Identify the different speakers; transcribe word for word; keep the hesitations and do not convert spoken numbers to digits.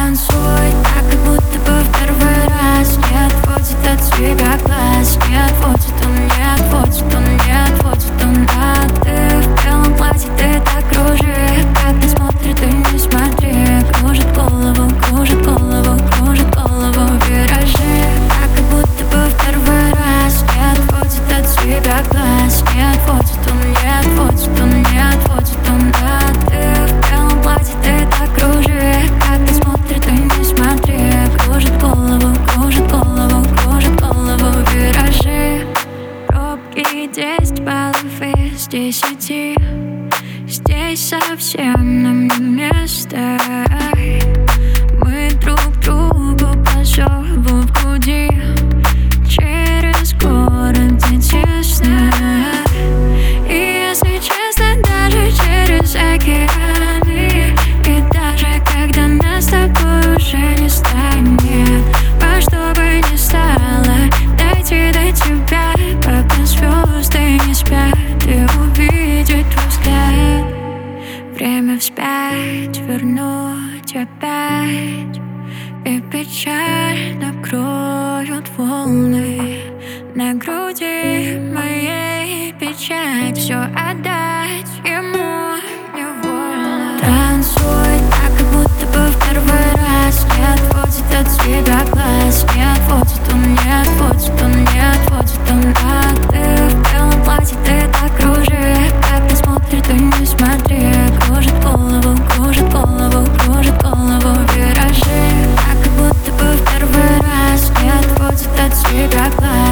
Speaker 1: Танцуй так, как будто бы в первый раз. Не отводит от тебя глаз. Не отводит он, не отводит он, не отводит он. А ты в белом платье, ты так кружишь. Как не смотрит, ты не смотри. Кружит голову, кружит голову, кружит голову. Виражи так, как будто бы в первый раз. Не отводит от тебя глаз. Не отводит он, не отводит он, не отводит он. А ты в белом платье, ты так кружишь. Как не смотрит, ты не смотри. Кружит голову, кружит голову, кружит голову. Виражи, пробки десять баллов из десяти. Здесь совсем нам не место. Мы друг другу по зову в груди. Через город, где тесно. И если честно, даже через океаны. И даже когда нас с тобой уже не станет, во что бы ни стало, дойти до тебя, пока звезды не спят, и увидеть твой взгляд. Время вспять вернуть опять. И печаль накроют волны. На груди моей печать. Все отдать ему невольно. Танцуй так, как будто бы в первый раз. Не отводит от тебя глаз. Не отводит он, не отводит он, не отводит он. А ты в белом платье, ты так кружишь. Как не смотрит, ты не смотри. Кружит голову, кружит голову, кружит голову. Виражи так, как будто бы в первый раз. Не отводит от тебя глаз.